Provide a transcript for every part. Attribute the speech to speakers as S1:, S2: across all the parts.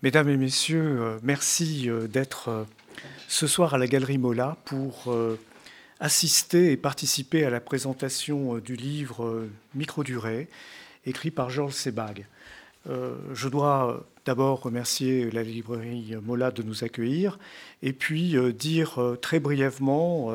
S1: Mesdames et messieurs, merci d'être ce soir à la Galerie Mola pour assister et participer à la présentation du livre Microdurée, écrit par Georges Sebag. Je dois d'abord remercier la librairie Mola de nous accueillir et puis dire très brièvement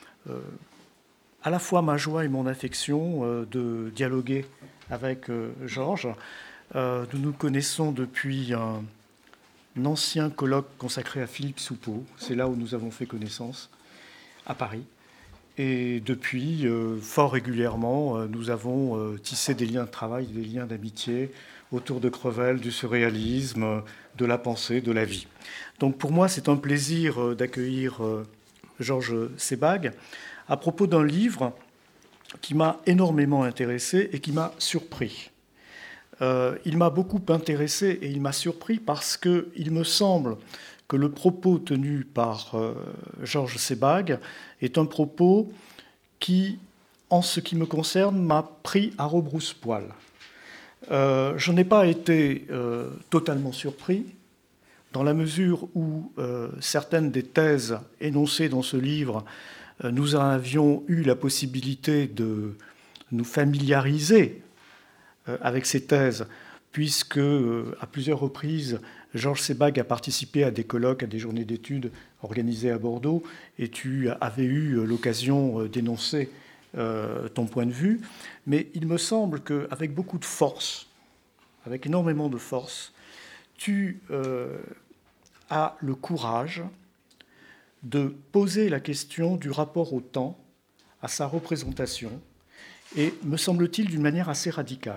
S1: à la fois ma joie et mon affection de dialoguer avec Georges. Nous nous connaissons depuis un ancien colloque consacré à Philippe Soupeau. C'est là où nous avons fait connaissance, à Paris. Et depuis, fort régulièrement, nous avons tissé des liens de travail, des liens d'amitié autour de Crevel, du surréalisme, de la pensée, de la vie. Donc pour moi, c'est un plaisir d'accueillir Georges Sebag à propos d'un livre qui m'a énormément intéressé et qui m'a surpris. Il m'a beaucoup intéressé et il m'a surpris parce qu'il me semble que le propos tenu par Georges Sebag est un propos qui, en ce qui me concerne, m'a pris à rebrousse-poil. Je n'ai pas été totalement surpris, dans la mesure où certaines des thèses énoncées dans ce livre, nous avions eu la possibilité de nous familiariser avec ces thèses, puisque à plusieurs reprises, Georges Sebag a participé à des colloques, à des journées d'études organisées à Bordeaux, et tu avais eu l'occasion d'énoncer ton point de vue. Mais il me semble qu'avec beaucoup de force, avec énormément de force, tu as le courage de poser la question du rapport au temps, à sa représentation, et, me semble-t-il, d'une manière assez radicale.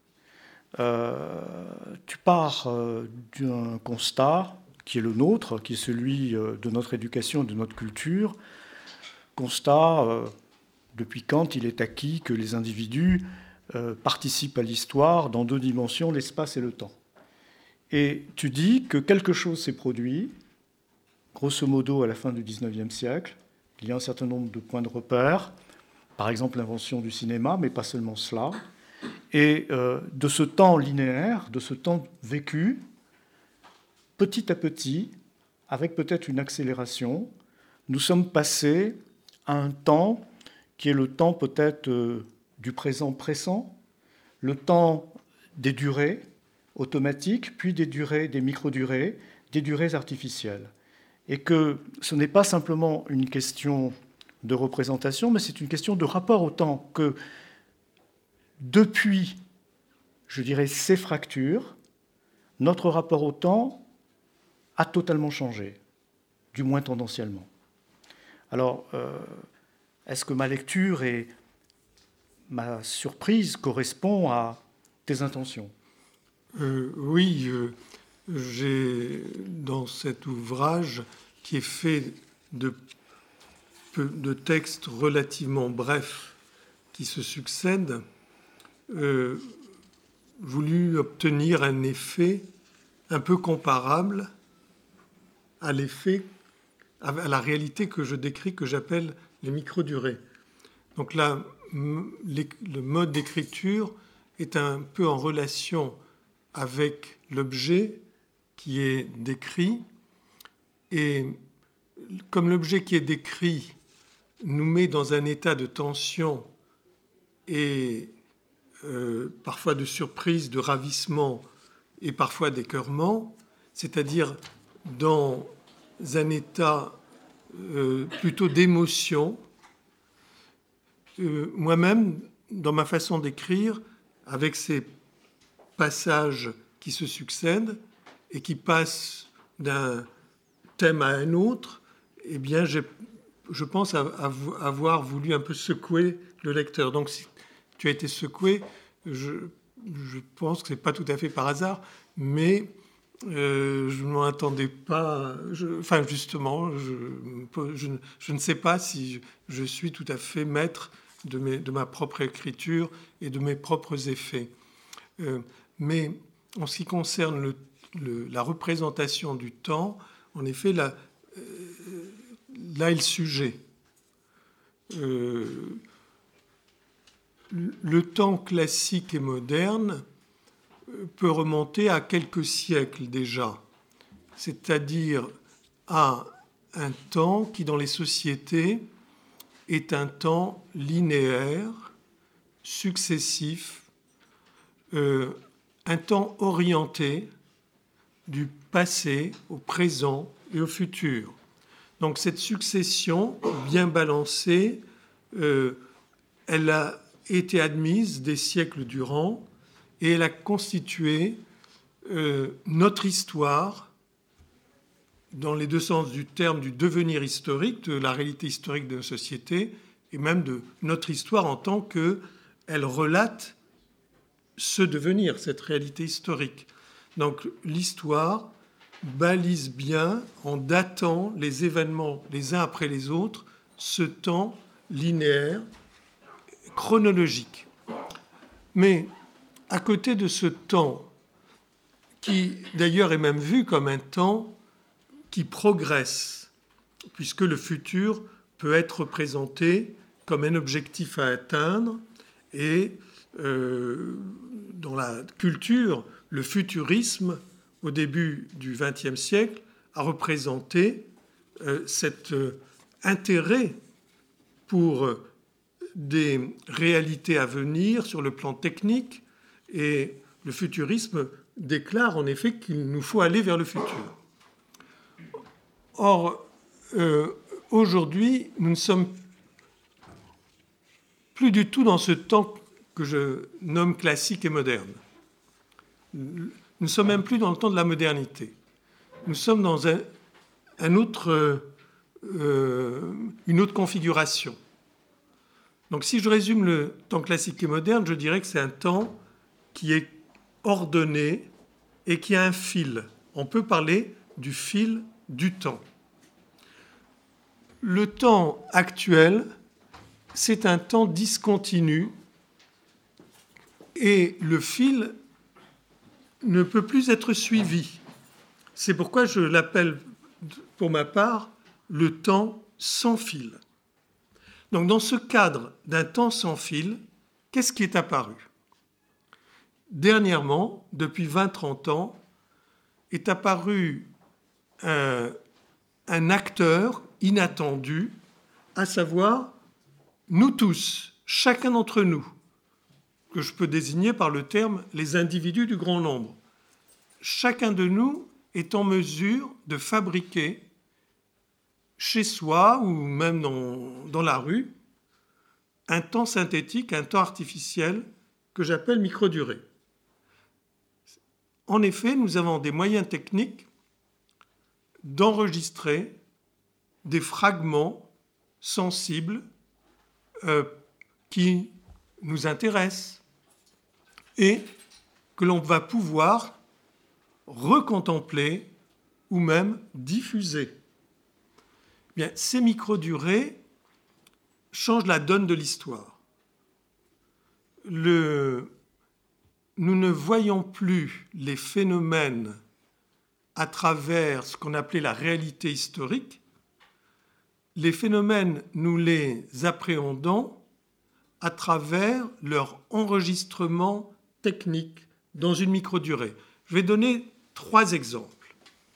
S1: Tu pars d'un constat qui est le nôtre, qui est celui de notre éducation, de notre culture. Constat, depuis quand il est acquis que les individus participent à l'histoire dans deux dimensions, l'espace et le temps. Et tu dis que quelque chose s'est produit, grosso modo à la fin du XIXe siècle. Il y a un certain nombre de points de repère, par exemple l'invention du cinéma, mais pas seulement cela. Et de ce temps linéaire, de ce temps vécu, petit à petit, avec peut-être une accélération, nous sommes passés à un temps qui est le temps peut-être du présent pressant, le temps des durées automatiques, puis des durées, des microdurées, des durées artificielles. Et que ce n'est pas simplement une question de représentation, mais c'est une question de rapport au temps, que depuis, je dirais, ces fractures, notre rapport au temps a totalement changé, du moins tendanciellement. Alors, est-ce que ma lecture et ma surprise correspondent à tes intentions ?
S2: Oui, j'ai dans cet ouvrage qui est fait de textes relativement brefs qui se succèdent, voulu obtenir un effet un peu comparable à la réalité que je décris, que j'appelle les microdurées. Donc là, le mode d'écriture est un peu en relation avec l'objet qui est décrit. Et comme l'objet qui est décrit nous met dans un état de tension et parfois de surprise, de ravissement et parfois d'écœurement, c'est-à-dire dans un état plutôt d'émotion. Moi-même, dans ma façon d'écrire, avec ces passages qui se succèdent et qui passent d'un thème à un autre, eh bien, je pense avoir voulu un peu secouer le lecteur. Donc, si tu as été secoué, je pense que ce n'est pas tout à fait par hasard, mais je ne m'en attendais pas. Justement, je ne sais pas si je suis tout à fait maître de ma propre écriture et de mes propres effets. Mais en ce qui concerne la représentation du temps, en effet, là est le sujet. Le temps classique et moderne peut remonter à quelques siècles déjà. c'est-à-dire à un temps qui, dans les sociétés, est un temps linéaire, successif, un temps orienté du passé au présent et au futur. Donc cette succession bien balancée, elle a été admise des siècles durant et elle a constitué notre histoire, dans les deux sens du terme, du devenir historique, de la réalité historique de nos sociétés, et même de notre histoire en tant qu'elle relate ce devenir, cette réalité historique. Donc l'histoire balise bien, en datant les événements les uns après les autres, ce temps linéaire, chronologique. Mais à côté de ce temps, qui d'ailleurs est même vu comme un temps qui progresse, puisque le futur peut être présenté comme un objectif à atteindre, et dans la culture, le futurisme, au début du XXe siècle, a représenté cet intérêt pour des réalités à venir sur le plan technique, et le futurisme déclare en effet qu'il nous faut aller vers le futur. Or, aujourd'hui, nous ne sommes plus du tout dans ce temps que je nomme classique et moderne. Nous ne sommes même plus dans le temps de la modernité. Nous sommes dans une autre configuration. Donc si je résume le temps classique et moderne, je dirais que c'est un temps qui est ordonné et qui a un fil. On peut parler du fil du temps. Le temps actuel, c'est un temps discontinu et le fil ne peut plus être suivi. C'est pourquoi je l'appelle, pour ma part, le temps sans fil. Donc, dans ce cadre d'un temps sans fil, qu'est-ce qui est apparu ? Dernièrement, depuis 20-30 ans, est apparu un acteur inattendu, à savoir nous tous, chacun d'entre nous, que je peux désigner par le terme les individus du grand nombre. Chacun de nous est en mesure de fabriquer chez soi ou même dans la rue un temps synthétique, un temps artificiel que j'appelle microdurée. En effet, nous avons des moyens techniques d'enregistrer des fragments sensibles qui nous intéressent et que l'on va pouvoir recontempler ou même diffuser. Bien, ces microdurées changent la donne de l'histoire. Nous ne voyons plus les phénomènes à travers ce qu'on appelait la réalité historique. Les phénomènes, nous les appréhendons à travers leur enregistrement technique dans une microdurée. Je vais donner 3 exemples.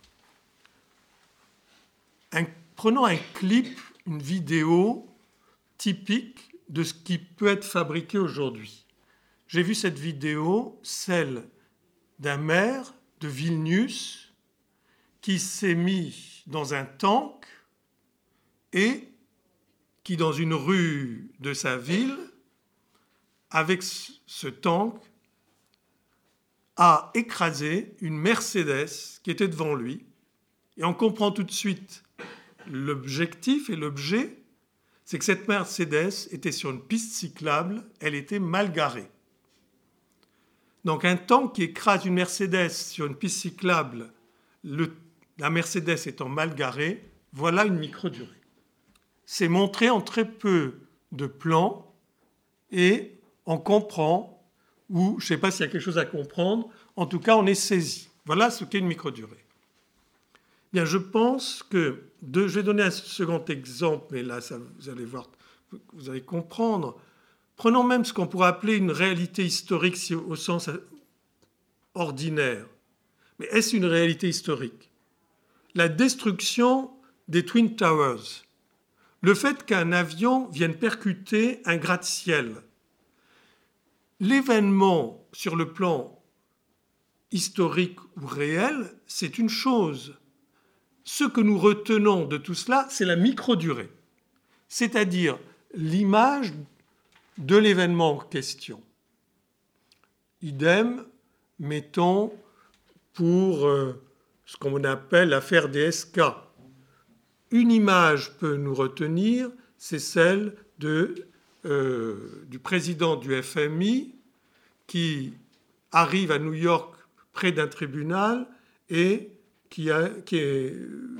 S2: Prenons un clip, une vidéo typique de ce qui peut être fabriqué aujourd'hui. J'ai vu cette vidéo, celle d'un maire de Vilnius qui s'est mis dans un tank et qui, dans une rue de sa ville, avec ce tank, a écrasé une Mercedes qui était devant lui. Et on comprend tout de suite l'objectif et l'objet, c'est que cette Mercedes était sur une piste cyclable, elle était mal garée. Donc un tank qui écrase une Mercedes sur une piste cyclable, la Mercedes étant mal garée, voilà une microdurée. C'est montré en très peu de plans et on comprend, ou je ne sais pas s'il y a quelque chose à comprendre, en tout cas on est saisi. Voilà ce qu'est une microdurée. Bien, je pense que, je vais donner un second exemple, mais là vous allez voir, vous allez comprendre. Prenons même ce qu'on pourrait appeler une réalité historique au sens ordinaire. Mais est-ce une réalité historique ? la destruction des Twin Towers, le fait qu'un avion vienne percuter un gratte-ciel. L'événement sur le plan historique ou réel, c'est une chose. Ce que nous retenons de tout cela, c'est la microdurée, c'est-à-dire l'image de l'événement en question. Idem, mettons, pour ce qu'on appelle l'affaire DSK. Une image peut nous retenir, c'est celle du président du FMI qui arrive à New York près d'un tribunal et qui est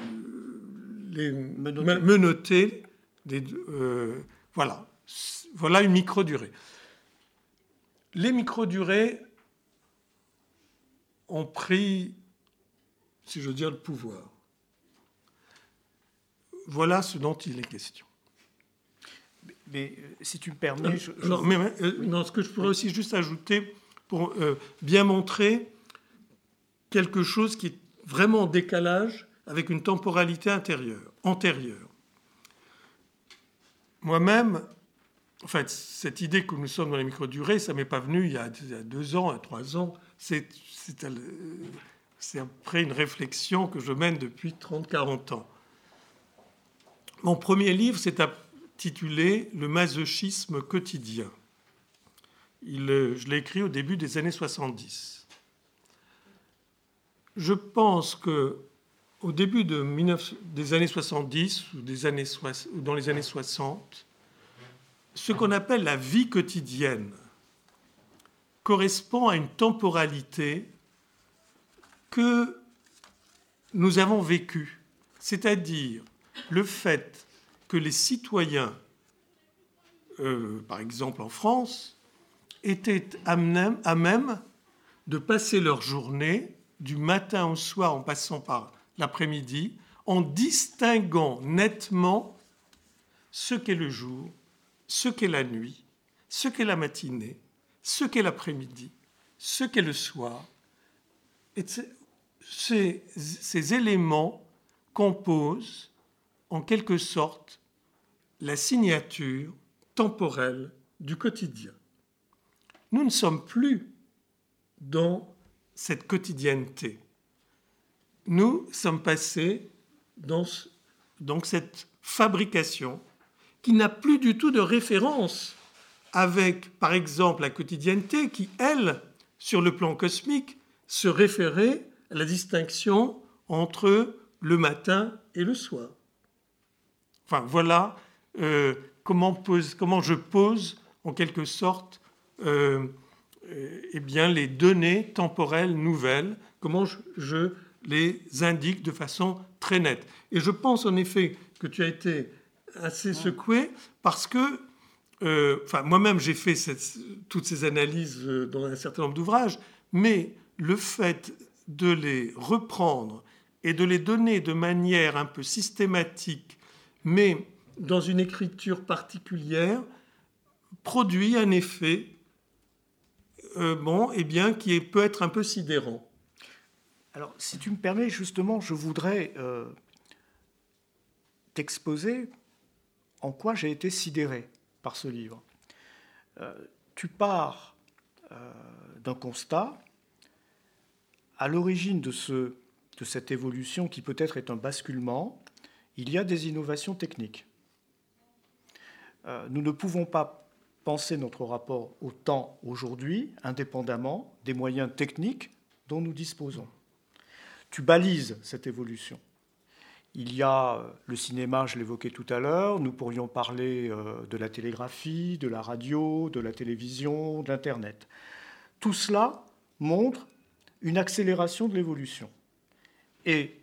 S2: menotté. Voilà une microdurée. Les microdurées ont pris, si je veux dire, le pouvoir. Voilà ce dont il est question.
S1: Mais si tu me permets...
S2: ce que je pourrais aussi juste ajouter pour bien montrer quelque chose qui est vraiment en décalage avec une temporalité antérieure. Moi-même, en fait, cette idée que nous sommes dans les microdurées, ça ne m'est pas venu il y a 2 ans, 3 ans. C'est après une réflexion que je mène depuis 30-40 ans. Mon premier livre s'est intitulé « Le masochisme quotidien ». Je l'ai écrit au début des années 70. Je pense qu'au début des années 70 ou dans les années 60, ce qu'on appelle la vie quotidienne correspond à une temporalité que nous avons vécue, c'est-à-dire le fait que les citoyens, par exemple en France, étaient à même de passer leur journée du matin au soir en passant par l'après-midi en distinguant nettement ce qu'est le jour, ce qu'est la nuit, ce qu'est la matinée, ce qu'est l'après-midi, ce qu'est le soir. Et ces éléments composent en quelque sorte la signature temporelle du quotidien. Nous ne sommes plus dans cette quotidienneté. Nous sommes passés dans cette fabrication qui n'a plus du tout de référence avec, par exemple, la quotidienneté qui, elle, sur le plan cosmique, se référait à la distinction entre le matin et le soir. Enfin, voilà comment je pose, en quelque sorte, les données temporelles nouvelles, comment je les indique de façon très nette. Et je pense en effet que tu as été assez secoué parce que, moi-même j'ai fait toutes ces analyses dans un certain nombre d'ouvrages, mais le fait de les reprendre et de les donner de manière un peu systématique, mais dans une écriture particulière, produit un effet qui peut être un peu sidérant.
S1: Alors, si tu me permets, justement, je voudrais t'exposer en quoi j'ai été sidéré par ce livre. Tu pars d'un constat. À l'origine de cette évolution, qui peut-être est un basculement, il y a des innovations techniques. Nous ne pouvons pas penser notre rapport au temps aujourd'hui indépendamment des moyens techniques dont nous disposons. Tu balises cette évolution. Il y a le cinéma, je l'évoquais tout à l'heure, nous pourrions parler de la télégraphie, de la radio, de la télévision, de l'Internet. Tout cela montre une accélération de l'évolution. Et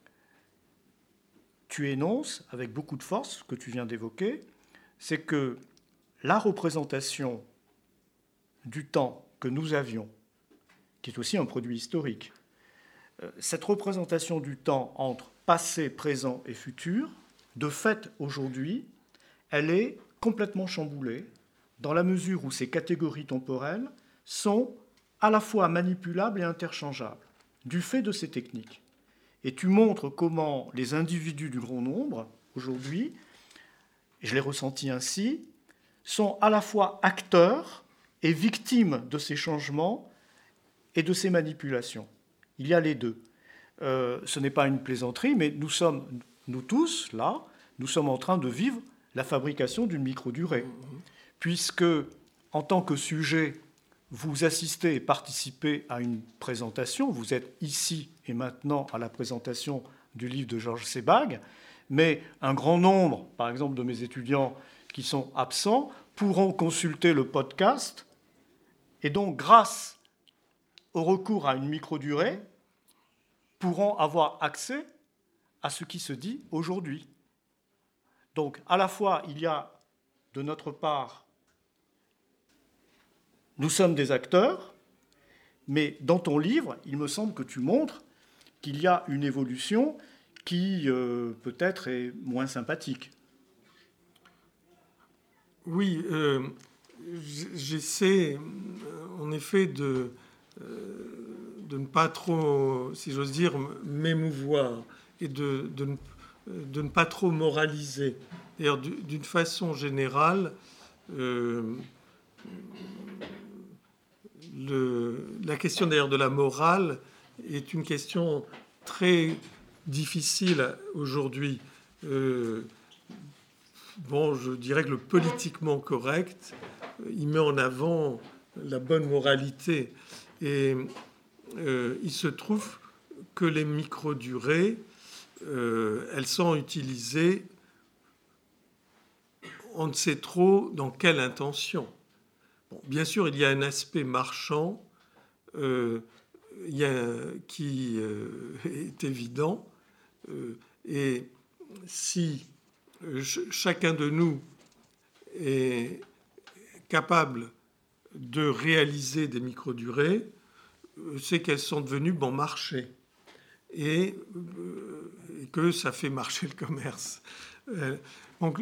S1: tu énonces, avec beaucoup de force, ce que tu viens d'évoquer, c'est que la représentation du temps que nous avions, qui est aussi un produit historique, cette représentation du temps entre passé, présent et futur, de fait, aujourd'hui, elle est complètement chamboulée dans la mesure où ces catégories temporelles sont à la fois manipulables et interchangeables, du fait de ces techniques. Et tu montres comment les individus du grand nombre, aujourd'hui, et je l'ai ressenti ainsi, sont à la fois acteurs et victimes de ces changements et de ces manipulations. Il y a les deux. Ce n'est pas une plaisanterie, mais nous tous, là, nous sommes en train de vivre la fabrication d'une microdurée. Puisque, en tant que sujet, vous assistez et participez à une présentation, vous êtes ici et maintenant à la présentation du livre de Georges Sebag, mais un grand nombre, par exemple, de mes étudiants qui sont absents, pourront consulter le podcast, et donc, grâce au recours à une microdurée, pourront avoir accès à ce qui se dit aujourd'hui. Donc, à la fois, il y a de notre part, nous sommes des acteurs, mais dans ton livre, il me semble que tu montres qu'il y a une évolution qui peut-être est moins sympathique.
S2: Oui, j'essaie en effet de ne pas trop, si j'ose dire, m'émouvoir et de ne pas trop moraliser. D'ailleurs, d'une façon générale, la question d'ailleurs de la morale est une question très difficile aujourd'hui. Je dirais que le politiquement correct, il met en avant la bonne moralité. Et il se trouve que les microdurées, elles sont utilisées, on ne sait trop dans quelle intention. Bon, bien sûr, il y a un aspect marchand qui est évident. Et si chacun de nous est capable de réaliser des microdurées, c'est qu'elles sont devenues bon marché et que ça fait marcher le commerce. Donc,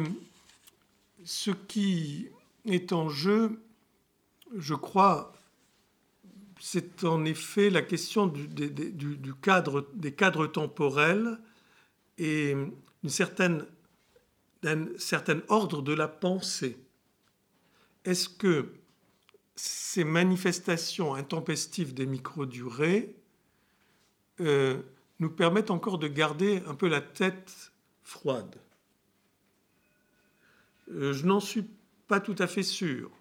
S2: ce qui est en jeu, je crois, c'est en effet la question du cadre, des cadres temporels et d'un certain ordre de la pensée. Est-ce que ces manifestations intempestives des microdurées nous permettent encore de garder un peu la tête froide? Je n'en suis pas tout à fait sûr.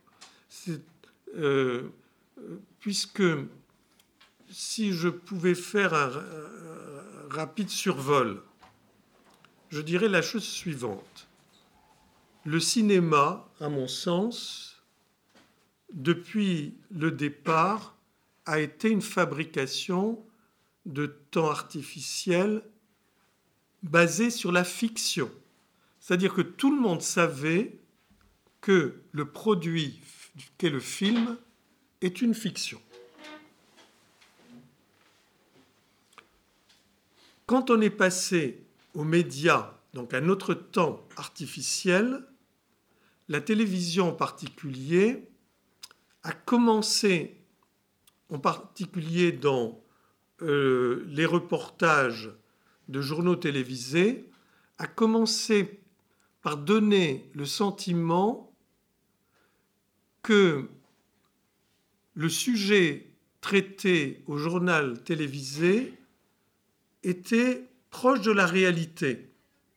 S2: Puisque si je pouvais faire un rapide survol, je dirais la chose suivante. Le cinéma, à mon sens, depuis le départ, a été une fabrication de temps artificiel basée sur la fiction. C'est-à-dire que tout le monde savait que le produit qu'est le film est une fiction. Quand on est passé aux médias, donc à notre temps artificiel, la télévision en particulier a commencé, en particulier dans les reportages de journaux télévisés, a commencé par donner le sentiment que le sujet traité au journal télévisé était proche de la réalité.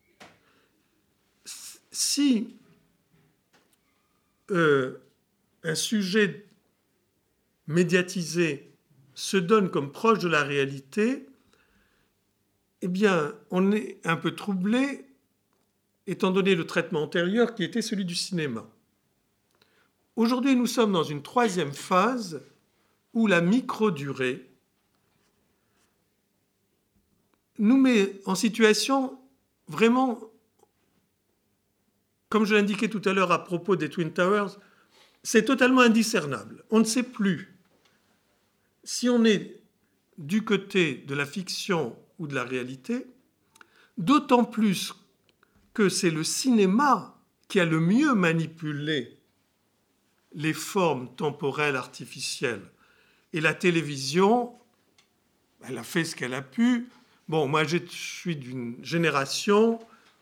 S2: Si un sujet médiatisé se donne comme proche de la réalité, eh bien, on est un peu troublé, étant donné le traitement antérieur qui était celui du cinéma. Aujourd'hui, nous sommes dans une troisième phase où la microdurée nous met en situation vraiment, comme je l'indiquais tout à l'heure à propos des Twin Towers, c'est totalement indiscernable. On ne sait plus si on est du côté de la fiction ou de la réalité, d'autant plus que c'est le cinéma qui a le mieux manipulé les formes temporelles artificielles. Et la télévision, elle a fait ce qu'elle a pu. Bon, moi, je suis d'une génération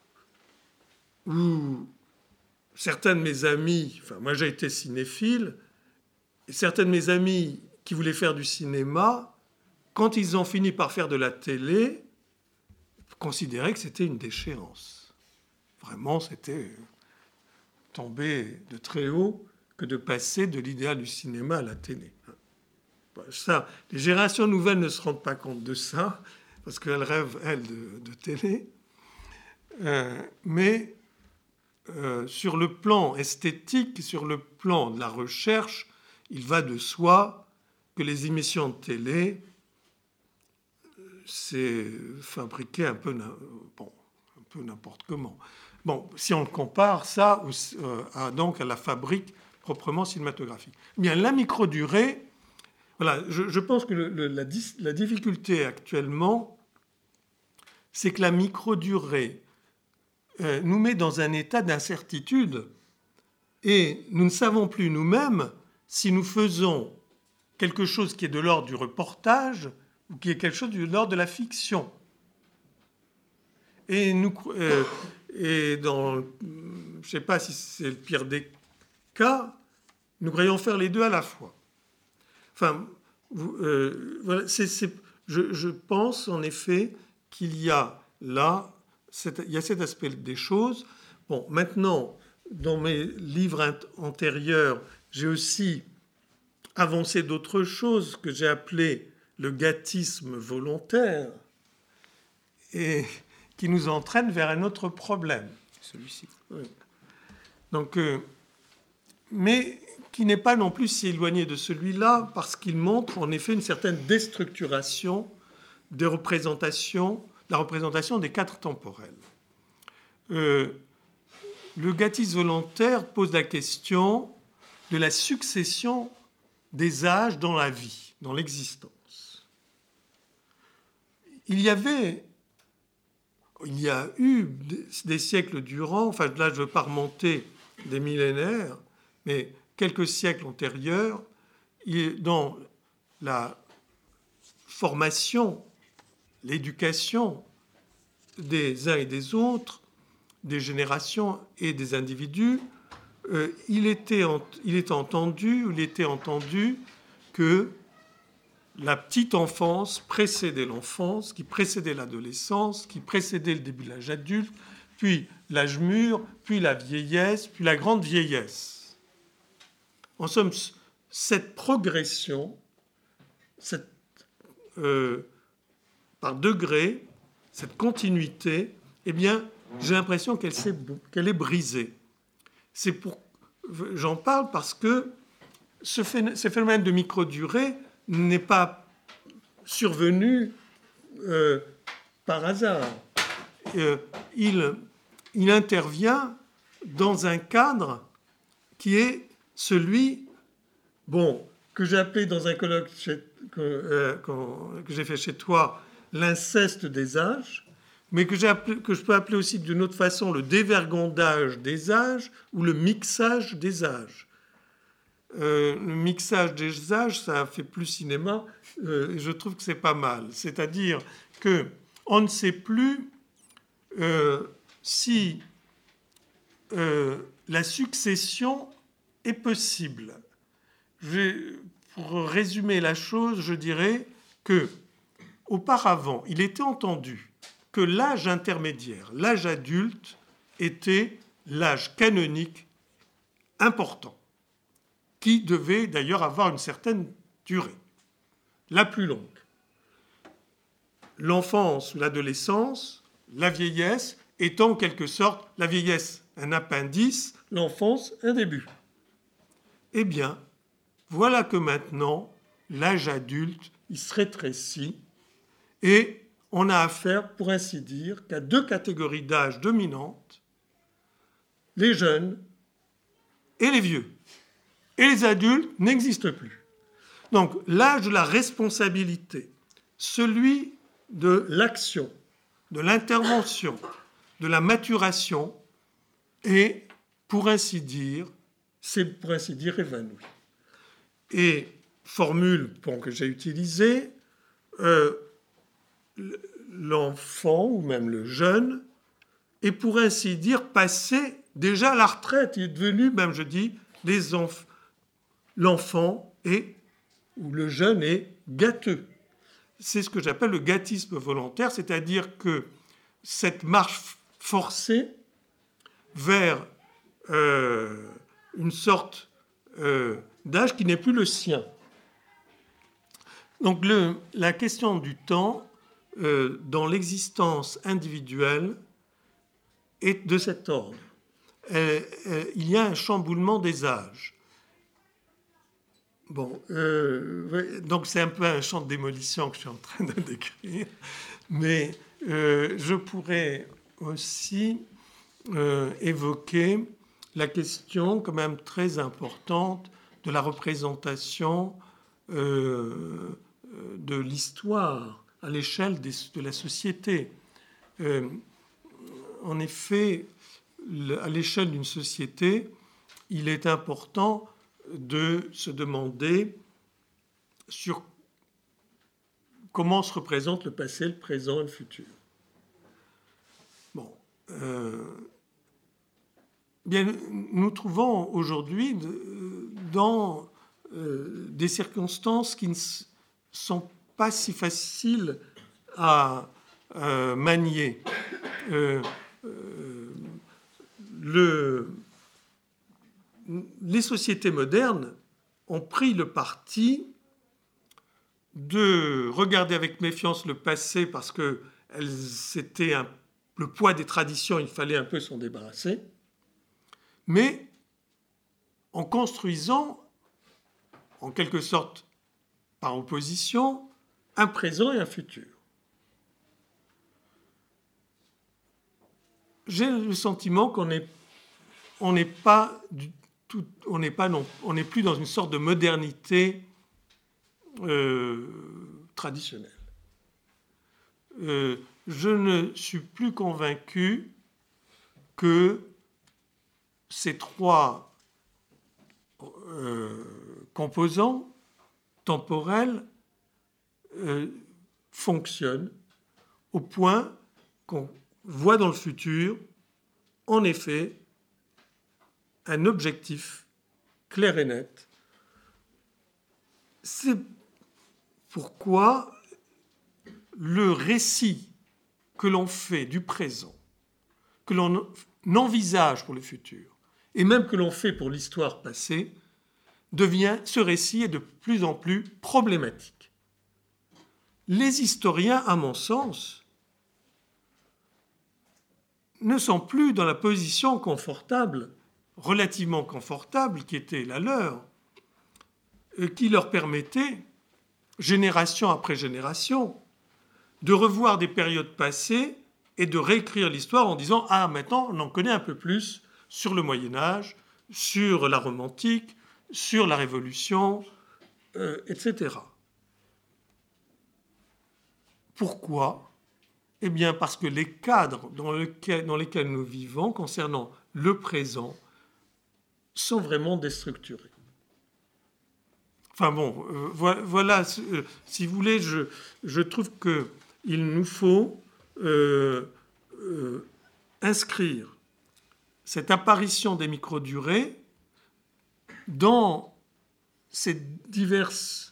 S2: où certains de mes amis, enfin, moi j'ai été cinéphile, et certains de mes amis qui voulaient faire du cinéma, quand ils ont fini par faire de la télé, considéraient que c'était une déchéance. Vraiment, c'était tomber de très haut que de passer de l'idéal du cinéma à la télé. Ça, les générations nouvelles ne se rendent pas compte de ça, parce qu'elles rêvent, elles, de télé. Mais sur le plan esthétique, sur le plan de la recherche, il va de soi que les émissions de télé, c'est fabriqué un peu n'importe comment. Bon, si on compare ça donc à la fabrique proprement cinématographique. Bien, la microdurée, voilà, je pense que la difficulté actuellement, c'est que la microdurée nous met dans un état d'incertitude et nous ne savons plus nous-mêmes si nous faisons quelque chose qui est de l'ordre du reportage ou qui est quelque chose de l'ordre de la fiction. Et dans, je ne sais pas si c'est le pire des cas, nous croyons faire les deux à la fois. Enfin, voilà, je pense en effet qu'il y a là, il y a cet aspect des choses. Bon, maintenant, dans mes livres antérieurs, j'ai aussi avancé d'autres choses que j'ai appelées le gâtisme volontaire et qui nous entraîne vers un autre problème.
S1: Celui-ci.
S2: Oui. Donc, mais qui n'est pas non plus si éloigné de celui-là, parce qu'il montre en effet une certaine déstructuration des représentations, la représentation des quatre temporels. Le gâtisme volontaire pose la question de la succession des âges dans la vie, dans l'existence. Il y a eu des siècles durant, enfin là je ne veux pas remonter des millénaires, mais quelques siècles antérieurs, dans la formation, l'éducation des uns et des autres, des générations et des individus, il était entendu que la petite enfance précédait l'enfance, qui précédait l'adolescence, qui précédait le début de l'âge adulte, puis l'âge mûr, puis la vieillesse, puis la grande vieillesse. En somme, cette progression, par degrés, cette continuité, eh bien, j'ai l'impression qu'elle est brisée. J'en parle parce que ce phénomène de microdurée n'est pas survenu par hasard. Il intervient dans un cadre qui est celui, que j'ai appelé dans un colloque que j'ai fait chez toi, l'inceste des âges, mais que je peux appeler aussi d'une autre façon le dévergondage des âges ou le mixage des âges. Le mixage des âges, ça fait plus cinéma, et je trouve que c'est pas mal. C'est-à-dire qu'on ne sait plus si la succession est possible. Pour résumer la chose, je dirais que auparavant, il était entendu que l'âge intermédiaire, l'âge adulte, était l'âge canonique important, qui devait d'ailleurs avoir une certaine durée, la plus longue. L'enfance, l'adolescence, la vieillesse étant en quelque sorte, la vieillesse un appendice, l'enfance un début. Eh bien, voilà que maintenant, l'âge adulte, il se rétrécit et on a affaire, pour ainsi dire, qu'à deux catégories d'âge dominantes, les jeunes et les vieux. Et les adultes n'existent plus. Donc l'âge de la responsabilité, celui de l'action, de l'intervention, de la maturation, est, pour ainsi dire, évanoui. Et formule que j'ai utilisée, l'enfant ou même le jeune est pour ainsi dire passé déjà à la retraite. Il est devenu, même je dis, l'enfant ou le jeune est gâteux. C'est ce que j'appelle le gâtisme volontaire, c'est-à-dire que cette marche forcée vers une sorte d'âge qui n'est plus le sien. Donc la question du temps dans l'existence individuelle est de cet ordre. Il y a un chamboulement des âges. Bon, donc c'est un peu un champ de démolition que je suis en train de décrire, mais je pourrais aussi évoquer la question quand même très importante de la représentation de l'histoire à l'échelle de la société. En effet, à l'échelle d'une société, il est important de se demander sur comment se représente le passé, le présent et le futur. Bon, bien, nous trouvons aujourd'hui dans des circonstances qui ne sont pas si faciles à manier. Les sociétés modernes ont pris le parti de regarder avec méfiance le passé parce que c'était le poids des traditions, il fallait un peu s'en débarrasser, mais en construisant, en quelque sorte par opposition, un présent et un futur. J'ai le sentiment qu'on n'est plus dans une sorte de modernité traditionnelle. Je ne suis plus convaincu que ces trois composants temporels fonctionnent au point qu'on voit dans le futur, en effet, un objectif clair et net. C'est pourquoi le récit que l'on fait du présent, que l'on envisage pour le futur, et même que l'on fait pour l'histoire passée, ce récit est de plus en plus problématique. Les historiens, à mon sens, ne sont plus dans la position confortable, relativement confortable, qui était la leur, qui leur permettait, génération après génération, de revoir des périodes passées et de réécrire l'histoire en disant « Ah, maintenant, on en connaît un peu plus sur le Moyen-Âge, sur la romantique, sur la Révolution, etc. » Pourquoi ? Eh bien, parce que les cadres dans lesquels nous vivons, concernant le présent, sont vraiment déstructurés. Enfin bon, voilà, si vous voulez, je trouve qu'il nous faut inscrire cette apparition des microdurées dans ces diverses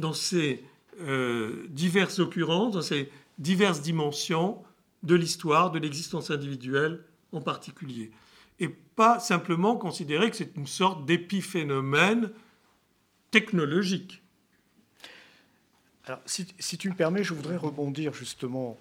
S2: occurrences, dans ces diverses dimensions de l'histoire, de l'existence individuelle en particulier. Et pas simplement considérer que c'est une sorte d'épiphénomène technologique.
S1: Alors, si tu me permets, je voudrais rebondir justement.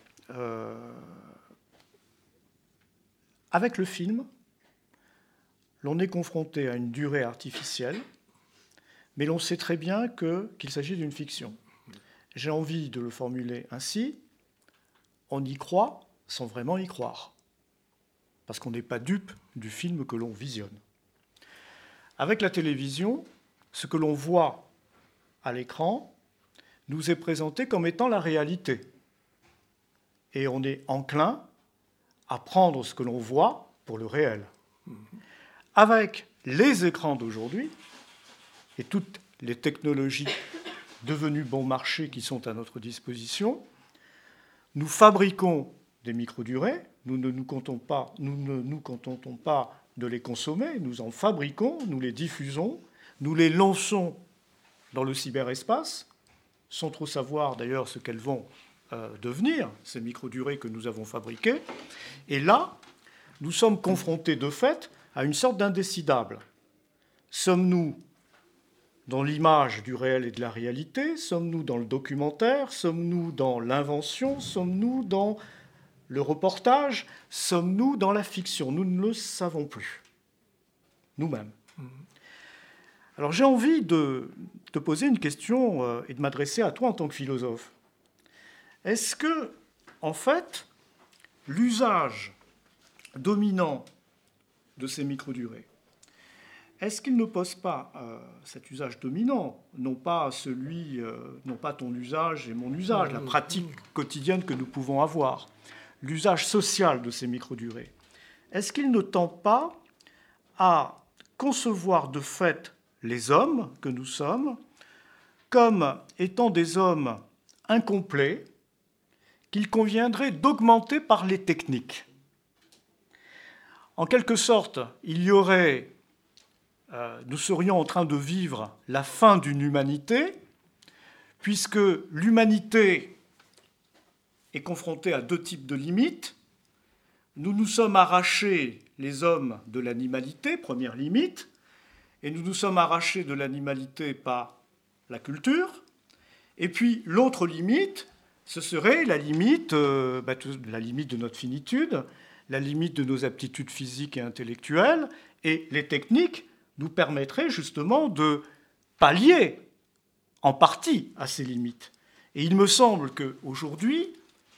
S1: Avec le film, l'on est confronté à une durée artificielle, mais l'on sait très bien qu'il s'agit d'une fiction. J'ai envie de le formuler ainsi. On y croit sans vraiment y croire, parce qu'on n'est pas dupe du film que l'on visionne. Avec la télévision, ce que l'on voit à l'écran nous est présenté comme étant la réalité. Et on est enclin à prendre ce que l'on voit pour le réel. Avec les écrans d'aujourd'hui et toutes les technologies devenues bon marché qui sont à notre disposition, nous fabriquons des microdurées, nous ne nous contentons pas de les consommer, nous en fabriquons, nous les diffusons, nous les lançons dans le cyberespace, sans trop savoir d'ailleurs ce qu'elles vont devenir, ces microdurées que nous avons fabriquées. Et là, nous sommes confrontés de fait à une sorte d'indécidable. Sommes-nous dans l'image du réel et de la réalité? Sommes-nous dans le documentaire? Sommes-nous dans l'invention? Sommes-nous dans le reportage? Sommes-nous dans la fiction? Nous ne le savons plus, nous-mêmes. Alors j'ai envie de te poser une question et de m'adresser à toi en tant que philosophe. Est-ce que, en fait, l'usage dominant de ces microdurées, est-ce qu'il ne pose pas cet usage dominant, non pas ton usage et mon usage, la pratique quotidienne que nous pouvons avoir, l'usage social de ces microdurées, est-ce qu'il ne tend pas à concevoir de fait les hommes que nous sommes comme étant des hommes incomplets qu'il conviendrait d'augmenter par les techniques? En quelque sorte, nous serions en train de vivre la fin d'une humanité, puisque l'humanité est confrontée à deux types de limites. Nous nous sommes arrachés, les hommes, de l'animalité, première limite, et nous nous sommes arrachés de l'animalité par la culture. Et puis l'autre limite, ce serait la limite de notre finitude, la limite de nos aptitudes physiques et intellectuelles, et les techniques nous permettraient justement de pallier en partie à ces limites. Et il me semble qu'aujourd'hui,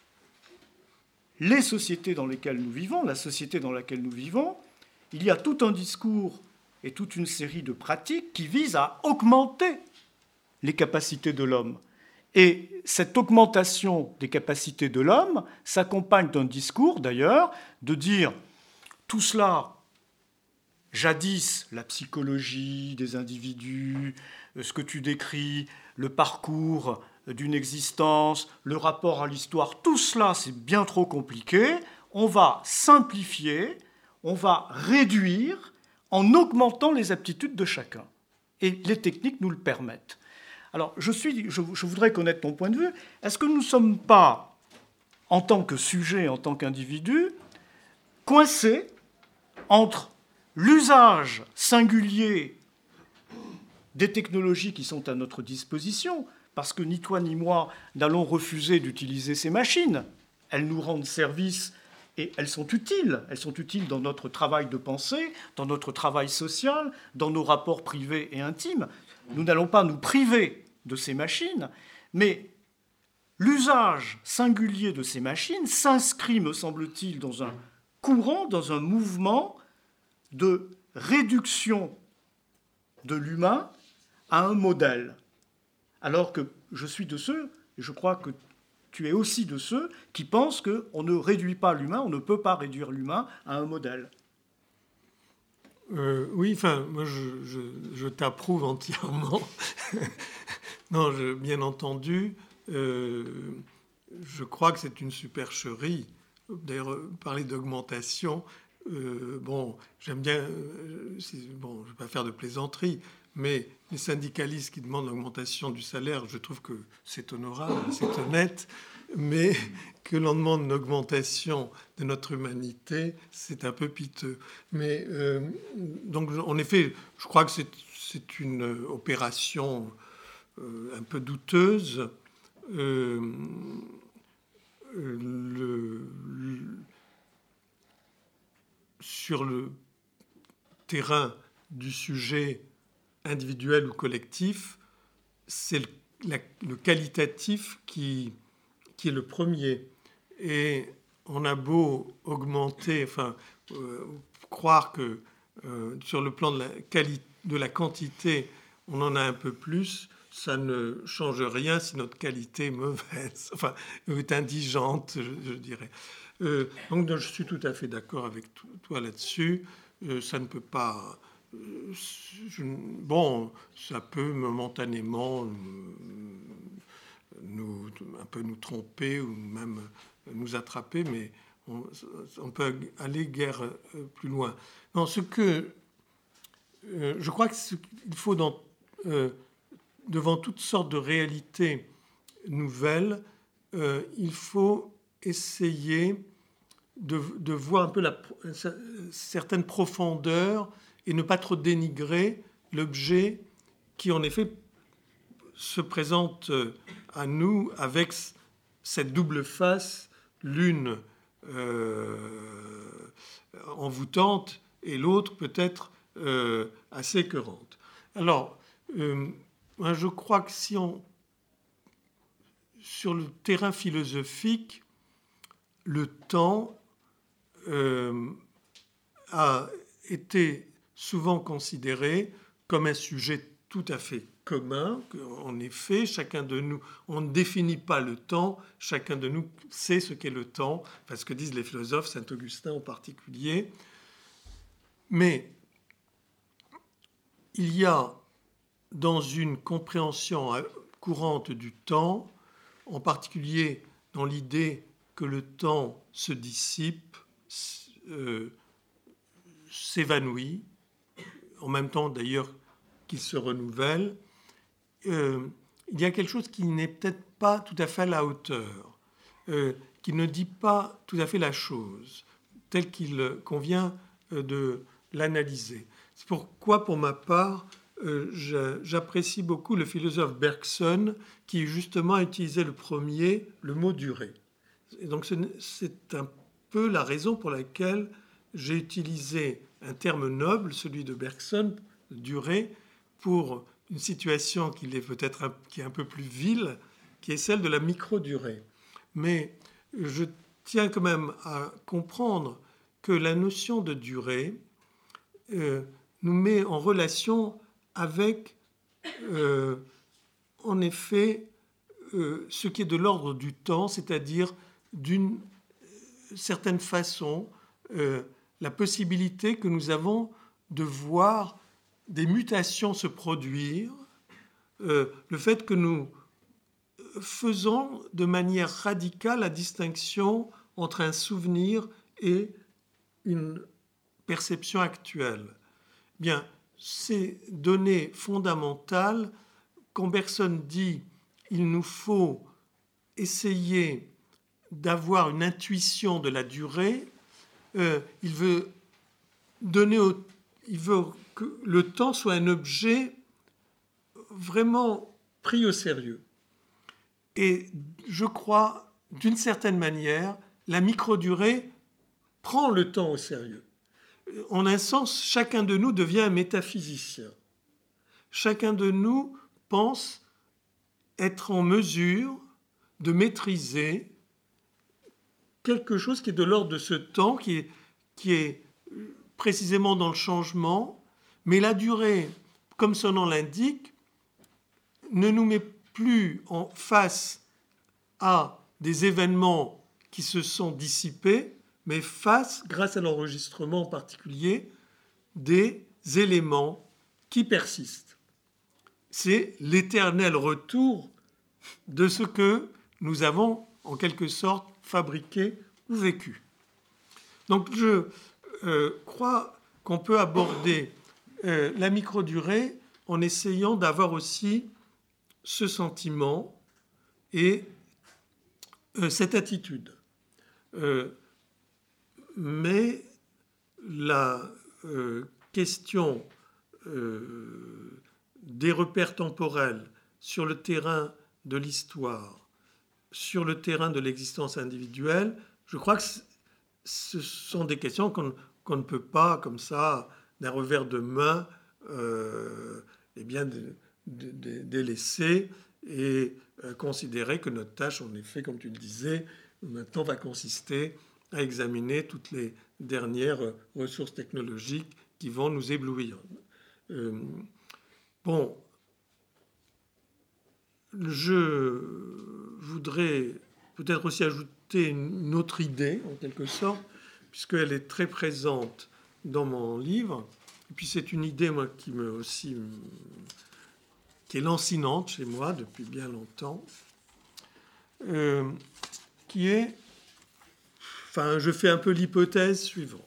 S1: les sociétés dans lesquelles nous vivons, la société dans laquelle nous vivons, il y a tout un discours et toute une série de pratiques qui visent à augmenter les capacités de l'homme. Et cette augmentation des capacités de l'homme s'accompagne d'un discours, d'ailleurs, de dire tout cela, jadis, la psychologie des individus, ce que tu décris, le parcours d'une existence, le rapport à l'histoire, tout cela, c'est bien trop compliqué. On va simplifier, on va réduire en augmentant les aptitudes de chacun. Et les techniques nous le permettent. Alors, je voudrais connaître ton point de vue. Est-ce que nous ne sommes pas, en tant que sujet, en tant qu'individu, coincés entre l'usage singulier des technologies qui sont à notre disposition, parce que ni toi ni moi n'allons refuser d'utiliser ces machines. Elles nous rendent service et elles sont utiles. Elles sont utiles dans notre travail de pensée, dans notre travail social, dans nos rapports privés et intimes. Nous n'allons pas nous priver de ces machines, mais l'usage singulier de ces machines s'inscrit, me semble-t-il, dans un courant, dans un mouvement de réduction de l'humain à un modèle. Alors que je suis de ceux, et je crois que tu es aussi de ceux, qui pensent qu'on ne réduit pas l'humain, on ne peut pas réduire l'humain à un modèle.
S2: Oui, enfin, moi je t'approuve entièrement. Non, bien entendu, je crois que c'est une supercherie. D'ailleurs, parler d'augmentation, j'aime bien, je ne vais pas faire de plaisanterie, mais les syndicalistes qui demandent l'augmentation du salaire, je trouve que c'est honorable, c'est honnête, mais que l'on demande une augmentation de notre humanité, c'est un peu piteux. Mais donc, en effet, je crois que c'est une opération un peu douteuse. Sur le terrain du sujet individuel ou collectif, c'est le qualitatif qui est le premier. Et on a beau augmenter, croire que sur le plan de la quantité, on en a un peu plus, ça ne change rien si notre qualité est mauvaise, est indigente, je dirais. Donc je suis tout à fait d'accord avec toi là-dessus. Ça ne peut pas... ça peut momentanément un peu nous tromper ou même nous attraper, mais on peut aller guère plus loin. Non, je crois qu'il faut, devant toutes sortes de réalités nouvelles, il faut essayer de voir un peu certaine profondeur et ne pas trop dénigrer l'objet qui, en effet, se présente à nous avec cette double face, l'une envoûtante et l'autre peut-être assez écœurante. Alors, je crois que sur le terrain philosophique, le temps a été souvent considéré comme un sujet tout à fait commun. En effet, chacun de nous, on ne définit pas le temps, chacun de nous sait ce qu'est le temps, parce que disent les philosophes, Saint-Augustin en particulier. Mais il y a dans une compréhension courante du temps, en particulier dans l'idée que le temps se dissipe, s'évanouit, en même temps d'ailleurs qu'il se renouvelle, il y a quelque chose qui n'est peut-être pas tout à fait à la hauteur, qui ne dit pas tout à fait la chose, telle qu'il convient de l'analyser. C'est pourquoi, pour ma part, j'apprécie beaucoup le philosophe Bergson, qui justement a utilisé le premier, le mot durée. Et donc c'est un peu la raison pour laquelle j'ai utilisé un terme noble, celui de Bergson, durée, pour une situation qui est un peu plus vile, qui est celle de la micro-durée. Mais je tiens quand même à comprendre que la notion de durée nous met en relation avec, en effet, ce qui est de l'ordre du temps, c'est-à-dire d'une certaine façon la possibilité que nous avons de voir des mutations se produire, le fait que nous faisons de manière radicale la distinction entre un souvenir et une perception actuelle. Bien, ces données fondamentales, quand Bergson dit il nous faut essayer d'avoir une intuition de la durée, il veut que le temps soit un objet vraiment pris au sérieux. Et je crois, d'une certaine manière, la microdurée prend le temps au sérieux. En un sens, chacun de nous devient un métaphysicien. Chacun de nous pense être en mesure de maîtriser quelque chose qui est de l'ordre de ce temps, qui est précisément dans le changement, mais la durée, comme son nom l'indique, ne nous met plus en face à des événements qui se sont dissipés, mais face, grâce à l'enregistrement en particulier, des éléments qui persistent. C'est l'éternel retour de ce que nous avons, en quelque sorte, fabriqué ou vécu. Donc je crois qu'on peut aborder la microdurée en essayant d'avoir aussi ce sentiment et cette attitude. Mais la question des repères temporels sur le terrain de l'histoire, sur le terrain de l'existence individuelle, je crois que ce sont des questions qu'on ne peut pas, comme ça, d'un revers de main, délaisser et considérer que notre tâche, en effet, comme tu le disais, maintenant va consister à examiner toutes les dernières ressources technologiques qui vont nous éblouir. Je voudrais peut-être aussi ajouter une autre idée, en quelque sorte, puisqu'elle est très présente dans mon livre. Et puis c'est une idée, moi, qui est lancinante chez moi depuis bien longtemps. qui est... Enfin, je fais un peu l'hypothèse suivante.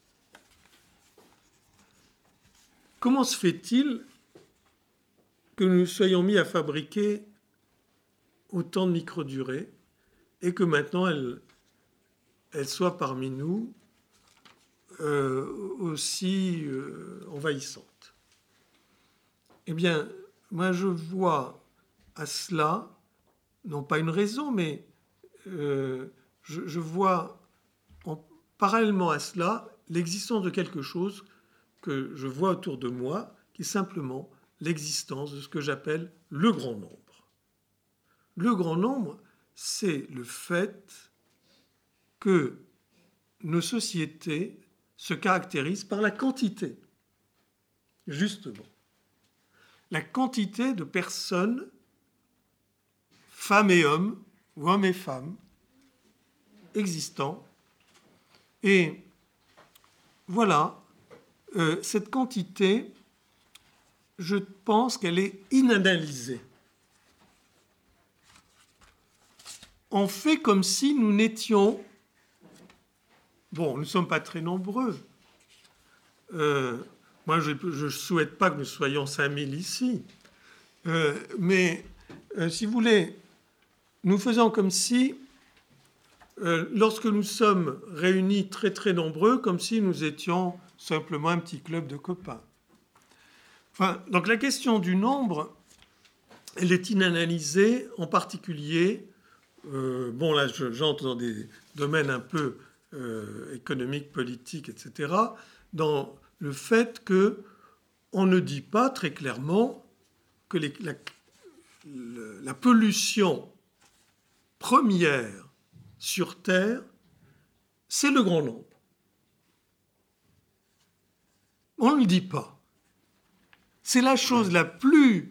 S2: Comment se fait-il que nous nous soyons mis à fabriquer autant de microdurées et que maintenant elles soient parmi nous aussi envahissantes? Eh bien, moi je vois à cela, non pas une raison, mais je vois parallèlement à cela l'existence de quelque chose que je vois autour de moi, qui est simplement l'existence de ce que j'appelle le grand nombre. Le grand nombre, c'est le fait que nos sociétés se caractérisent par la quantité. Justement. La quantité de personnes, femmes et hommes, ou hommes et femmes, existants. Et voilà, cette quantité, je pense qu'elle est inanalysée. On fait comme si nous n'étions... Bon, nous ne sommes pas très nombreux. Moi, je ne souhaite pas que nous soyons 5000 ici. Mais, si vous voulez, nous faisons comme si, lorsque nous sommes réunis très très nombreux, comme si nous étions simplement un petit club de copains. Enfin, donc la question du nombre, elle est inanalysée, en particulier, bon là j'entre dans des domaines un peu économiques, politiques, etc., dans le fait qu'on ne dit pas très clairement que la pollution première sur Terre, c'est le grand nombre. On ne le dit pas. C'est la chose la plus,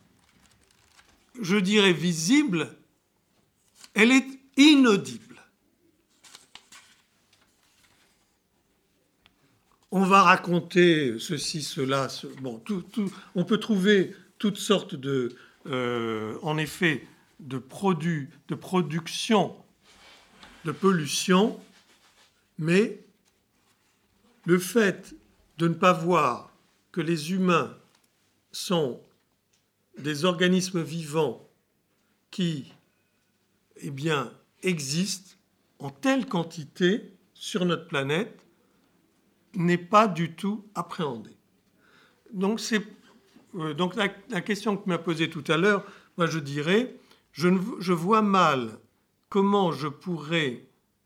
S2: je dirais, visible. Elle est inaudible. On va raconter ceci, cela. Bon, on peut trouver toutes sortes de, en effet, de produits, de production, de pollution, mais le fait de ne pas voir que les humains sont des organismes vivants qui, eh bien, existent en telle quantité sur notre planète n'est pas du tout appréhendé. Donc, la question que tu m'as posée tout à l'heure, moi je dirais, je vois mal comment je pourrais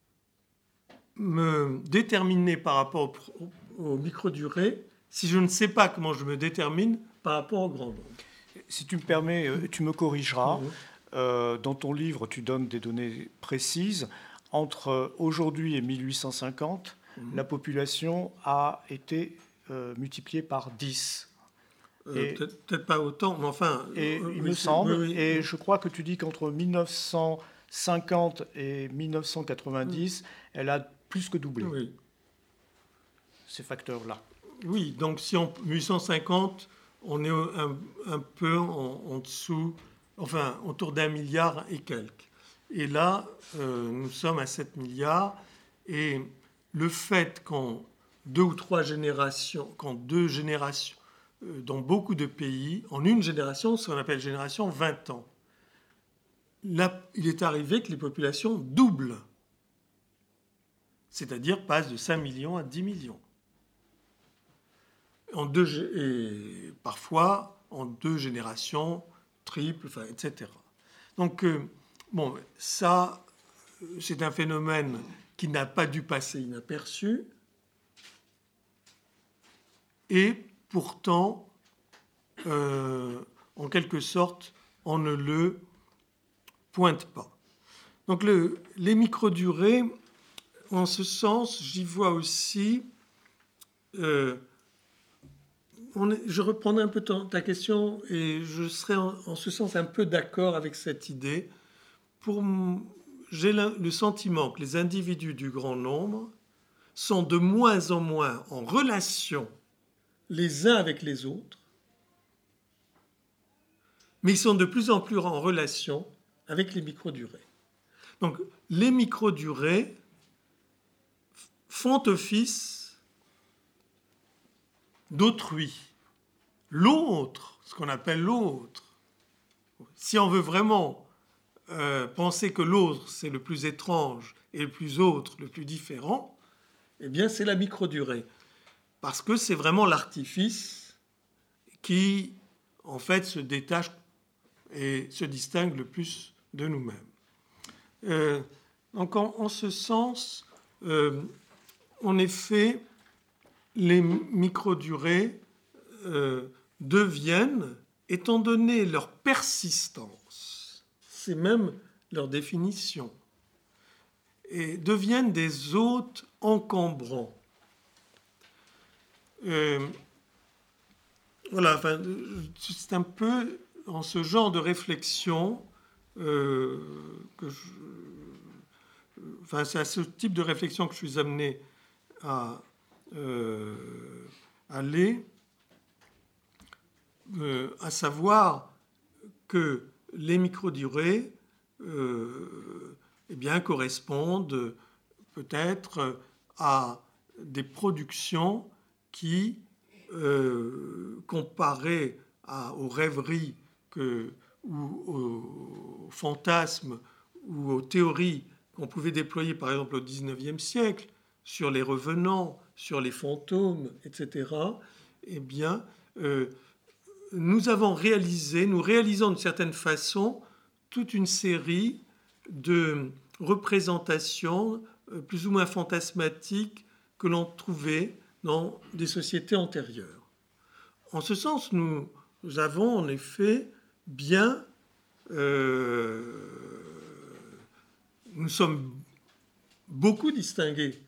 S2: me déterminer par rapport aux microdurées si je ne sais pas comment je me détermine par rapport au grand nombre.
S1: Si tu me permets, tu me corrigeras. Dans ton livre, tu donnes des données précises. Entre aujourd'hui et 1850, la population a été multipliée par 10.
S2: Peut-être pas autant, mais enfin...
S1: Et il me semble, et je crois que tu dis qu'entre 1950 et 1990, elle a plus que doublé.
S2: Oui.
S1: Ces facteurs-là.
S2: Oui, donc si en 1850, on est un peu en dessous, enfin autour d'1 milliard et quelques. Et là, nous sommes à 7 milliards. Et le fait qu'en deux générations, dans beaucoup de pays, en une génération, ce qu'on appelle génération 20 ans, là, il est arrivé que les populations doublent. C'est-à-dire passent de 5 millions à 10 millions. Et parfois en 2 générations, triples, enfin, etc. Donc, bon, ça, c'est un phénomène qui n'a pas dû passer inaperçu. Et pourtant, en quelque sorte, on ne le pointe pas. Donc, les microdurées, en ce sens, j'y vois aussi... je reprendrai un peu ta question et je serai en ce sens un peu d'accord avec cette idée. J'ai le sentiment que les individus du grand nombre sont de moins en moins en relation les uns avec les autres, mais ils sont de plus en plus en relation avec les microdurées. Donc, les microdurées font office d'autrui. L'autre, ce qu'on appelle l'autre, si on veut vraiment penser que l'autre, c'est le plus étrange et le plus autre, le plus différent, eh bien, c'est la microdurée. Parce que c'est vraiment l'artifice qui, en fait, se détache et se distingue le plus de nous-mêmes. Donc, en ce sens, en effet, les microdurées deviennent, étant donné leur persistance, c'est même leur définition, et deviennent des hôtes encombrants. Voilà, enfin, c'est un peu en ce genre de réflexion c'est à ce type de réflexion que je suis amené à aller, à savoir que les microdurées correspondent peut-être à des productions qui, comparées aux rêveries ou aux fantasmes ou aux théories qu'on pouvait déployer par exemple au XIXe siècle sur les revenants, sur les fantômes, etc., eh bien, nous réalisons d'une certaine façon toute une série de représentations plus ou moins fantasmatiques que l'on trouvait dans des sociétés antérieures. En ce sens, nous avons en effet bien... nous sommes beaucoup distingués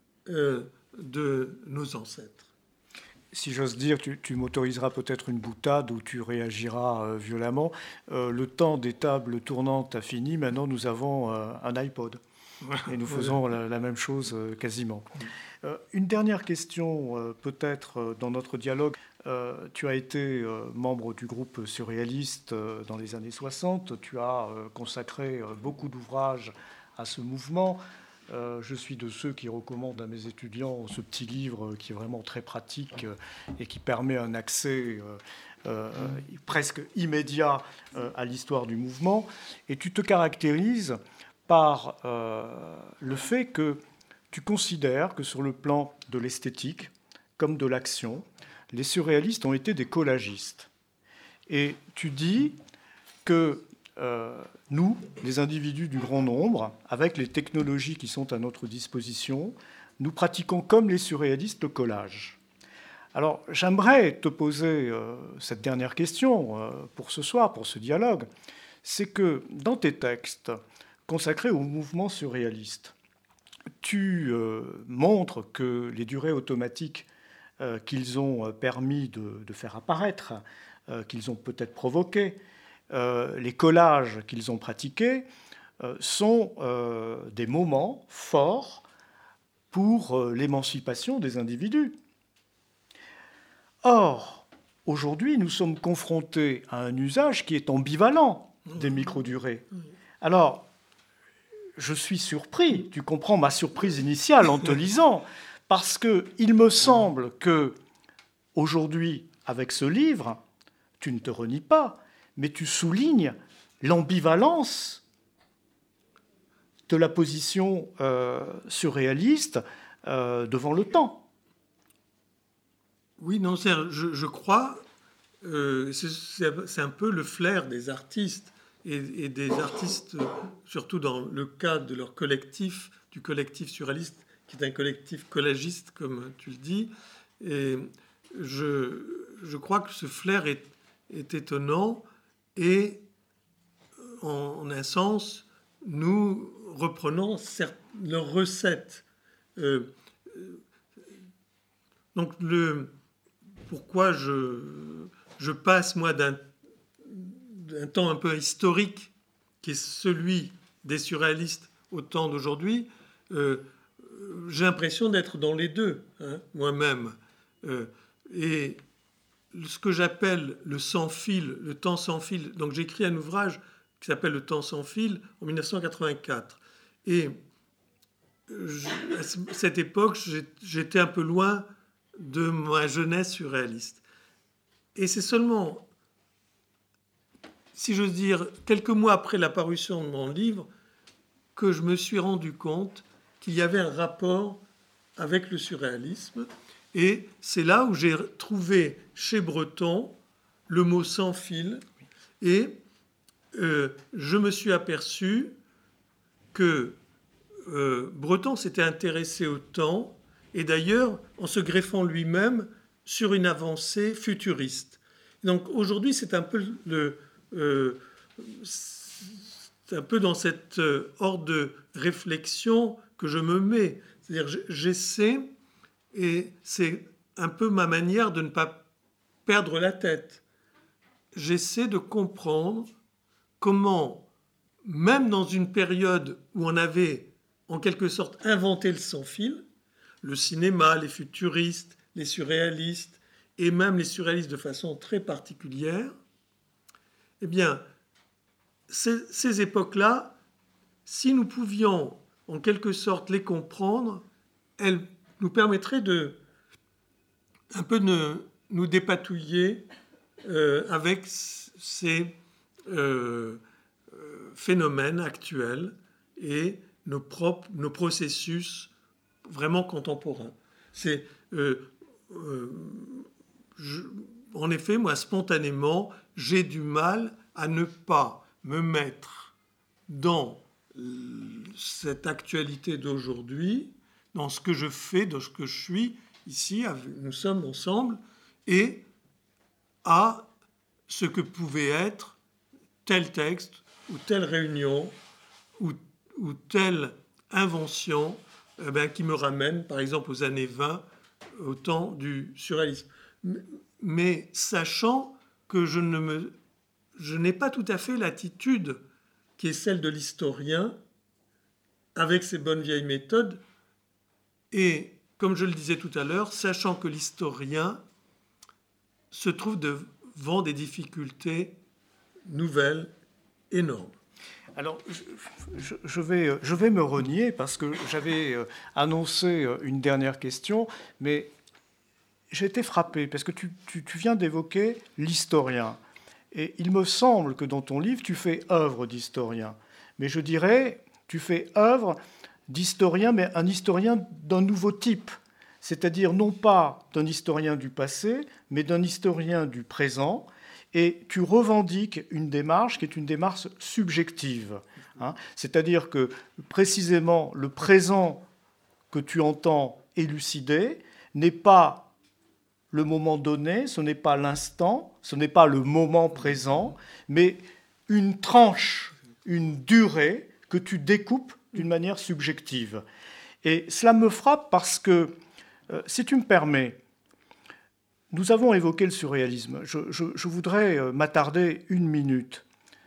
S2: de nos ancêtres.
S1: Si j'ose dire, tu m'autoriseras peut-être une boutade ou tu réagiras violemment. Le temps des tables tournantes a fini. Maintenant, nous avons un iPod. Et nous faisons la même chose quasiment. Une dernière question, peut-être, dans notre dialogue. Tu as été membre du groupe surréaliste dans les années 60. Tu as consacré beaucoup d'ouvrages à ce mouvement. Je suis de ceux qui recommandent à mes étudiants ce petit livre qui est vraiment très pratique et qui permet un accès presque immédiat à l'histoire du mouvement. Et tu te caractérises par le fait que tu considères que sur le plan de l'esthétique comme de l'action, les surréalistes ont été des collagistes. Et tu dis que nous, les individus du grand nombre, avec les technologies qui sont à notre disposition, nous pratiquons comme les surréalistes le collage. Alors, j'aimerais te poser cette dernière question pour ce soir, pour ce dialogue. C'est que dans tes textes consacrés au mouvement surréaliste, tu montres que les durées automatiques qu'ils ont permis de faire apparaître, qu'ils ont peut-être provoquées, les collages qu'ils ont pratiqués sont des moments forts pour l'émancipation des individus. Or, aujourd'hui, nous sommes confrontés à un usage qui est ambivalent des microdurées. Alors, je suis surpris, tu comprends ma surprise initiale en te lisant, parce qu'il me semble que aujourd'hui, avec ce livre, tu ne te renies pas, mais tu soulignes l'ambivalence de la position surréaliste devant le temps.
S2: Oui, non, je crois, c'est un peu le flair des artistes, et des artistes, surtout dans le cadre de leur collectif, du collectif surréaliste, qui est un collectif collagiste, comme tu le dis. Et je crois que ce flair est étonnant, et en un sens, nous reprenons leurs recettes. Donc, pourquoi je passe, moi, d'un temps un peu historique, qui est celui des surréalistes au temps d'aujourd'hui, j'ai l'impression d'être dans les deux, moi-même. Et ce que j'appelle le sans-fil, le temps sans fil. Donc j'écris un ouvrage qui s'appelle Le temps sans fil, en 1984. Et à cette époque, j'étais un peu loin de ma jeunesse surréaliste. Et c'est seulement, si j'ose dire, quelques mois après la parution de mon livre, que je me suis rendu compte qu'il y avait un rapport avec le surréalisme. Et c'est là où j'ai trouvé chez Breton le mot sans fil. Et je me suis aperçu que Breton s'était intéressé au temps, et d'ailleurs en se greffant lui-même sur une avancée futuriste. Donc aujourd'hui, c'est un peu c'est un peu dans cette ordre de réflexion que je me mets. C'est-à-dire, j'essaie, et c'est un peu ma manière de ne pas perdre la tête. J'essaie de comprendre comment, même dans une période où on avait en quelque sorte inventé le sans-fil, le cinéma, les futuristes, les surréalistes, et même les surréalistes de façon très particulière, eh bien, ces époques-là, si nous pouvions en quelque sorte les comprendre, elles nous permettraient un peu de nous dépatouiller avec ces phénomènes actuels et nos processus vraiment contemporains. En effet, moi, spontanément, j'ai du mal à ne pas me mettre dans cette actualité d'aujourd'hui, dans ce que je fais, dans ce que je suis ici, nous sommes ensemble, et à ce que pouvait être tel texte ou telle réunion ou telle invention qui me ramène, par exemple, aux années 20, au temps du surréalisme. Mais sachant que je n'ai pas tout à fait l'attitude qui est celle de l'historien, avec ses bonnes vieilles méthodes, et, comme je le disais tout à l'heure, sachant que l'historien se trouve devant des difficultés nouvelles, énormes.
S1: Alors, je vais me renier parce que j'avais annoncé une dernière question, mais j'ai été frappé parce que tu viens d'évoquer l'historien. Et il me semble que dans ton livre, tu fais œuvre d'historien. Mais je dirais, tu fais œuvre d'historien, mais un historien d'un nouveau type. C'est-à-dire non pas d'un historien du passé, mais d'un historien du présent. Et tu revendiques une démarche qui est une démarche subjective. C'est-à-dire que précisément le présent que tu entends élucider n'est pas le moment donné, ce n'est pas l'instant, ce n'est pas le moment présent, mais une tranche, une durée que tu découpes d'une manière subjective. Et cela me frappe parce que, si tu me permets, nous avons évoqué le surréalisme. Je voudrais m'attarder une minute.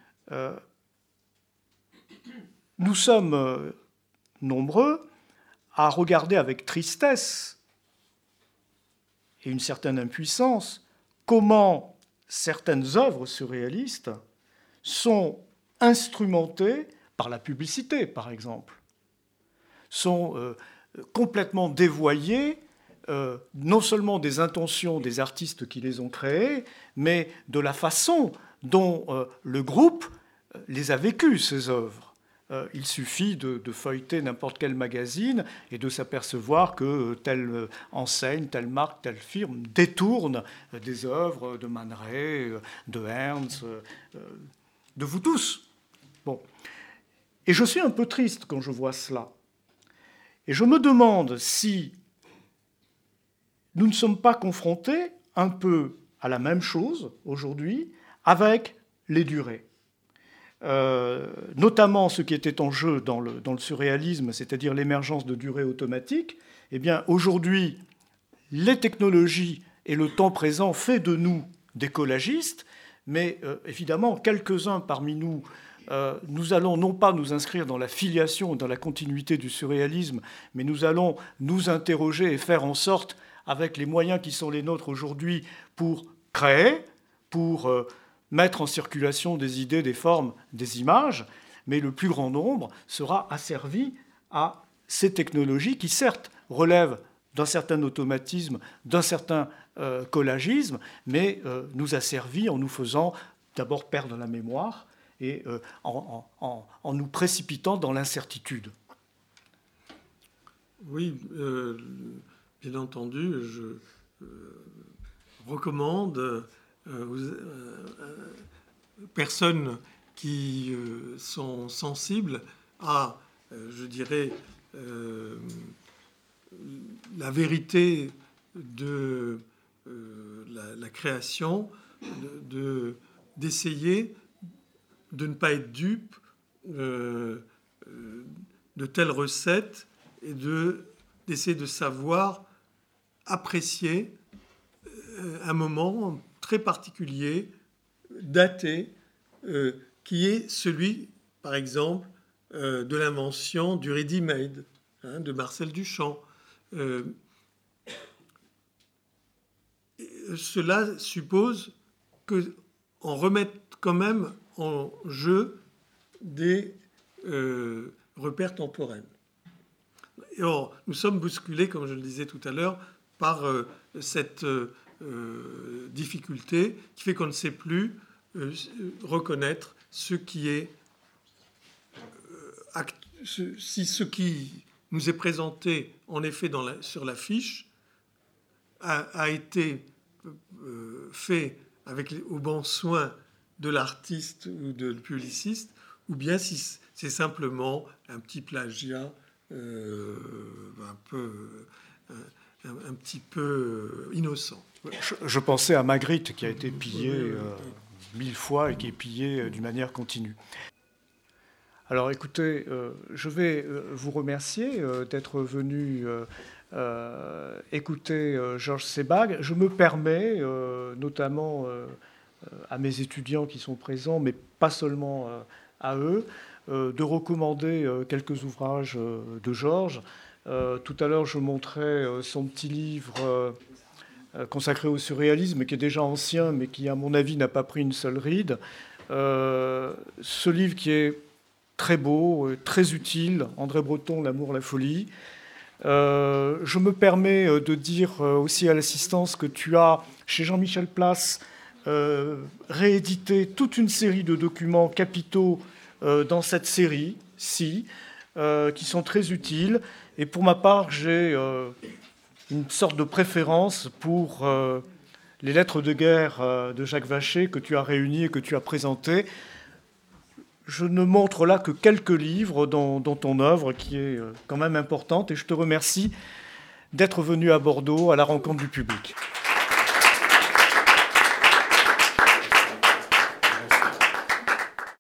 S1: Nous sommes nombreux à regarder avec tristesse et une certaine impuissance comment certaines œuvres surréalistes sont instrumentées par la publicité, par exemple, sont complètement dévoyées non seulement des intentions des artistes qui les ont créées, mais de la façon dont le groupe les a vécues, ces œuvres. Il suffit de feuilleter n'importe quel magazine et de s'apercevoir que telle enseigne, telle marque, telle firme détourne des œuvres de Man Ray, de Ernst, de vous tous. Bon. Et je suis un peu triste quand je vois cela. Et je me demande si nous ne sommes pas confrontés un peu à la même chose aujourd'hui avec les durées. Notamment ce qui était en jeu dans le surréalisme, c'est-à-dire l'émergence de durées automatiques. Eh bien, aujourd'hui, les technologies et le temps présent fait de nous des collagistes, mais évidemment, quelques-uns parmi nous, nous allons non pas nous inscrire dans la filiation, dans la continuité du surréalisme, mais nous allons nous interroger et faire en sorte, avec les moyens qui sont les nôtres aujourd'hui, pour créer, pour mettre en circulation des idées, des formes, des images, mais le plus grand nombre sera asservi à ces technologies qui, certes, relèvent d'un certain automatisme, d'un certain collagisme, mais nous asservit en nous faisant d'abord perdre la mémoire et en nous précipitant dans l'incertitude.
S2: Oui, bien entendu, je recommande aux personnes qui sont sensibles à, je dirais, la vérité de la création, d'essayer de ne pas être dupe de telles recettes et d'essayer de savoir apprécier un moment très particulier, daté, qui est celui, par exemple, de l'invention du ready-made, de Marcel Duchamp. Cela suppose qu'on remette quand même en jeu des repères temporels. Et or, nous sommes bousculés, comme je le disais tout à l'heure, par cette difficulté qui fait qu'on ne sait plus reconnaître ce qui est si ce qui nous est présenté en effet sur la fiche a été fait au bon soin de l'artiste ou de le publiciste, ou bien si c'est simplement un petit plagiat un petit peu innocent.
S1: Je pensais à Magritte qui a été pillée 1000 fois et qui est pillée d'une manière continue. Alors écoutez, je vais vous remercier d'être venu écouter Georges Sebag. Je me permets, notamment à mes étudiants qui sont présents, mais pas seulement à eux, de recommander quelques ouvrages de Georges. Tout à l'heure, je montrais son petit livre consacré au surréalisme, qui est déjà ancien, mais qui, à mon avis, n'a pas pris une seule ride. Ce livre qui est très beau, très utile, André Breton, L'amour, la folie. Je me permets de dire aussi à l'assistance que tu as, chez Jean-Michel Place, réédité toute une série de documents capitaux dans cette série-ci, qui sont très utiles. Et pour ma part, j'ai une sorte de préférence pour les lettres de guerre de Jacques Vacher que tu as réunies et que tu as présentées. Je ne montre là que quelques livres dans ton œuvre qui est quand même importante et je te remercie d'être venu à Bordeaux à la rencontre du public.